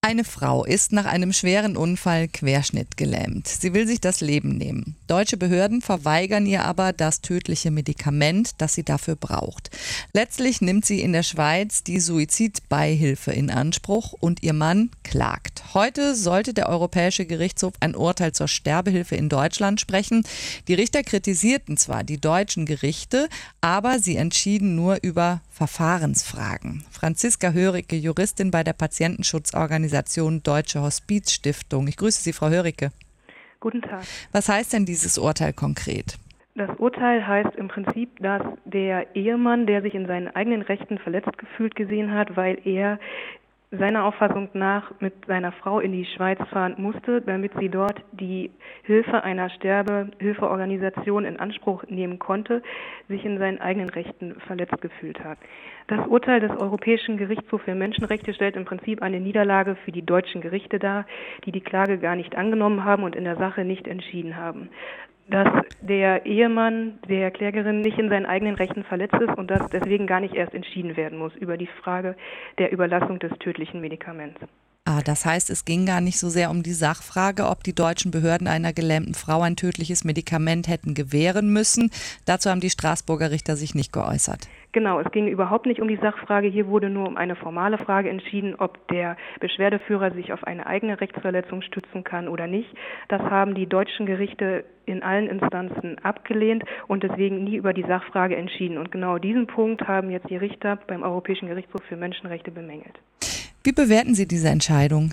Eine Frau ist nach einem schweren Unfall querschnittgelähmt. Sie will sich das Leben nehmen. Deutsche Behörden verweigern ihr aber das tödliche Medikament, das sie dafür braucht. Letztlich nimmt sie in der Schweiz die Suizidbeihilfe in Anspruch und ihr Mann klagt. Heute sollte der Europäische Gerichtshof ein Urteil zur Sterbehilfe in Deutschland sprechen. Die Richter kritisierten zwar die deutschen Gerichte, aber sie entschieden nur über Verfahrensfragen. Franziska Höricke, Juristin bei der Patientenschutzorganisation Deutsche Hospizstiftung. Ich grüße Sie, Frau Höricke. Guten Tag. Was heißt denn dieses Urteil konkret? Das Urteil heißt im Prinzip, dass der Ehemann, der sich in seinen eigenen Rechten verletzt gefühlt gesehen hat, weil er seiner Auffassung nach mit seiner Frau in die Schweiz fahren musste, damit sie dort die Hilfe einer Sterbehilfeorganisation in Anspruch nehmen konnte, sich in seinen eigenen Rechten verletzt gefühlt hat. Das Urteil des Europäischen Gerichtshofs für Menschenrechte stellt im Prinzip eine Niederlage für die deutschen Gerichte dar, die die Klage gar nicht angenommen haben und in der Sache nicht entschieden haben. Dass der Ehemann der Klägerin nicht in seinen eigenen Rechten verletzt ist und dass deswegen gar nicht erst entschieden werden muss über die Frage der Überlassung des tödlichen Medikaments. Das heißt, es ging gar nicht so sehr um die Sachfrage, ob die deutschen Behörden einer gelähmten Frau ein tödliches Medikament hätten gewähren müssen. Dazu haben die Straßburger Richter sich nicht geäußert. Genau, es ging überhaupt nicht um die Sachfrage. Hier wurde nur um eine formale Frage entschieden, ob der Beschwerdeführer sich auf eine eigene Rechtsverletzung stützen kann oder nicht. Das haben die deutschen Gerichte in allen Instanzen abgelehnt und deswegen nie über die Sachfrage entschieden. Und genau diesen Punkt haben jetzt die Richter beim Europäischen Gerichtshof für Menschenrechte bemängelt. Wie bewerten Sie diese Entscheidung?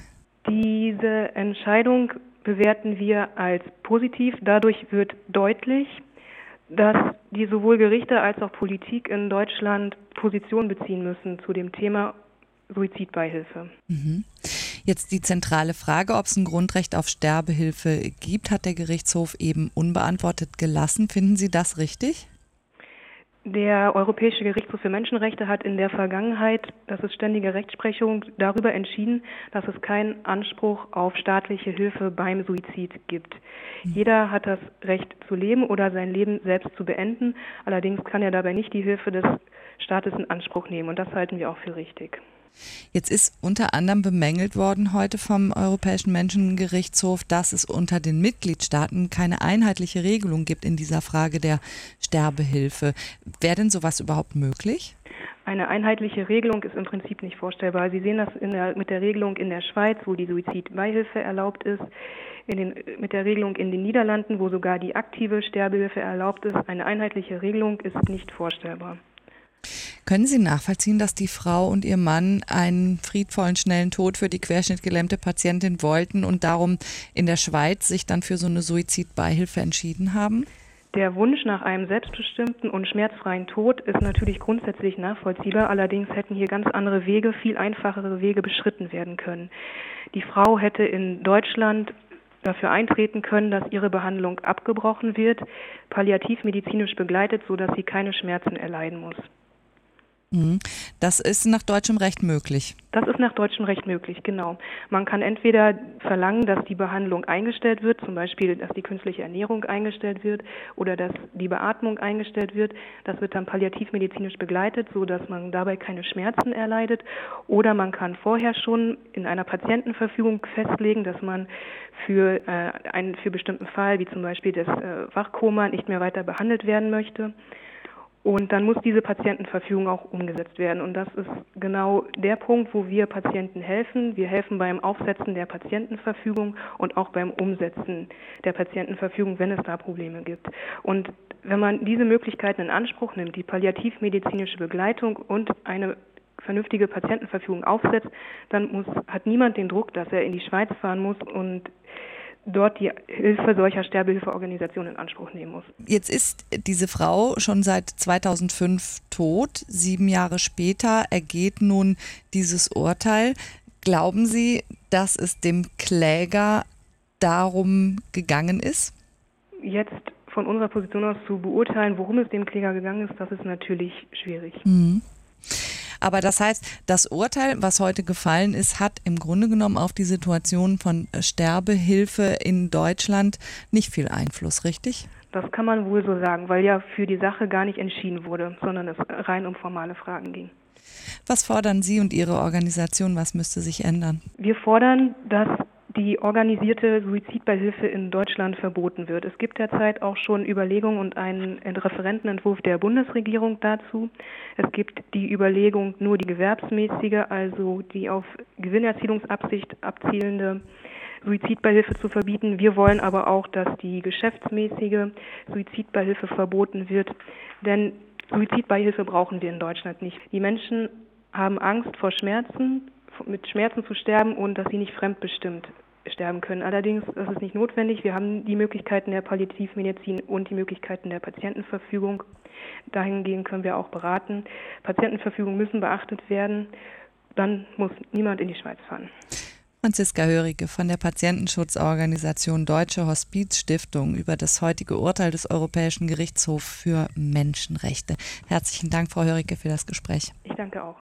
Diese Entscheidung bewerten wir als positiv. Dadurch wird deutlich, dass die sowohl Gerichte als auch Politik in Deutschland Position beziehen müssen zu dem Thema Suizidbeihilfe. Jetzt die zentrale Frage, ob es ein Grundrecht auf Sterbehilfe gibt, hat der Gerichtshof eben unbeantwortet gelassen. Finden Sie das richtig? Der Europäische Gerichtshof für Menschenrechte hat in der Vergangenheit, das ist ständige Rechtsprechung, darüber entschieden, dass es keinen Anspruch auf staatliche Hilfe beim Suizid gibt. Jeder hat das Recht zu leben oder sein Leben selbst zu beenden. Allerdings kann er dabei nicht die Hilfe des Staates in Anspruch nehmen und das halten wir auch für richtig. Jetzt ist unter anderem bemängelt worden heute vom Europäischen Menschengerichtshof, dass es unter den Mitgliedstaaten keine einheitliche Regelung gibt in dieser Frage der Sterbehilfe. Wäre denn sowas überhaupt möglich? Eine einheitliche Regelung ist im Prinzip nicht vorstellbar. Sie sehen das mit der Regelung in der Schweiz, wo die Suizidbeihilfe erlaubt ist, mit der Regelung in den Niederlanden, wo sogar die aktive Sterbehilfe erlaubt ist. Eine einheitliche Regelung ist nicht vorstellbar. Können Sie nachvollziehen, dass die Frau und ihr Mann einen friedvollen, schnellen Tod für die querschnittgelähmte Patientin wollten und darum in der Schweiz sich dann für so eine Suizidbeihilfe entschieden haben? Der Wunsch nach einem selbstbestimmten und schmerzfreien Tod ist natürlich grundsätzlich nachvollziehbar. Allerdings hätten hier ganz andere Wege, viel einfachere Wege beschritten werden können. Die Frau hätte in Deutschland dafür eintreten können, dass ihre Behandlung abgebrochen wird, palliativmedizinisch begleitet, sodass sie keine Schmerzen erleiden muss. Das ist nach deutschem Recht möglich. Das ist nach deutschem Recht möglich, genau. Man kann entweder verlangen, dass die Behandlung eingestellt wird, zum Beispiel, dass die künstliche Ernährung eingestellt wird oder dass die Beatmung eingestellt wird. Das wird dann palliativmedizinisch begleitet, sodass man dabei keine Schmerzen erleidet. Oder man kann vorher schon in einer Patientenverfügung festlegen, dass man für einen bestimmten Fall, wie zum Beispiel das Wachkoma, nicht mehr weiter behandelt werden möchte. Und dann muss diese Patientenverfügung auch umgesetzt werden. Und das ist genau der Punkt, wo wir Patienten helfen. Wir helfen beim Aufsetzen der Patientenverfügung und auch beim Umsetzen der Patientenverfügung, wenn es da Probleme gibt. Und wenn man diese Möglichkeiten in Anspruch nimmt, die palliativmedizinische Begleitung und eine vernünftige Patientenverfügung aufsetzt, dann hat niemand den Druck, dass er in die Schweiz fahren muss und dort die Hilfe solcher Sterbehilfeorganisationen in Anspruch nehmen muss. Jetzt ist diese Frau schon seit 2005 tot. 7 Jahre später ergeht nun dieses Urteil. Glauben Sie, dass es dem Kläger darum gegangen ist? Jetzt von unserer Position aus zu beurteilen, worum es dem Kläger gegangen ist, das ist natürlich schwierig. Aber das heißt, das Urteil, was heute gefallen ist, hat im Grunde genommen auf die Situation von Sterbehilfe in Deutschland nicht viel Einfluss, richtig? Das kann man wohl so sagen, weil ja für die Sache gar nicht entschieden wurde, sondern es rein um formale Fragen ging. Was fordern Sie und Ihre Organisation? Was müsste sich ändern? Wir fordern, dass die organisierte Suizidbeihilfe in Deutschland verboten wird. Es gibt derzeit auch schon Überlegungen und einen Referentenentwurf der Bundesregierung dazu. Es gibt die Überlegung, nur die gewerbsmäßige, also die auf Gewinnerzielungsabsicht abzielende Suizidbeihilfe zu verbieten. Wir wollen aber auch, dass die geschäftsmäßige Suizidbeihilfe verboten wird, denn Suizidbeihilfe brauchen wir in Deutschland nicht. Die Menschen haben Angst vor Schmerzen, mit Schmerzen zu sterben und dass sie nicht fremdbestimmt sterben können. Allerdings ist es nicht notwendig. Wir haben die Möglichkeiten der Palliativmedizin und die Möglichkeiten der Patientenverfügung. Dahingehend können wir auch beraten. Patientenverfügung müssen beachtet werden. Dann muss niemand in die Schweiz fahren. Franziska Hörige von der Patientenschutzorganisation Deutsche Hospizstiftung über das heutige Urteil des Europäischen Gerichtshofs für Menschenrechte. Herzlichen Dank, Frau Hörige, für das Gespräch. Ich danke auch.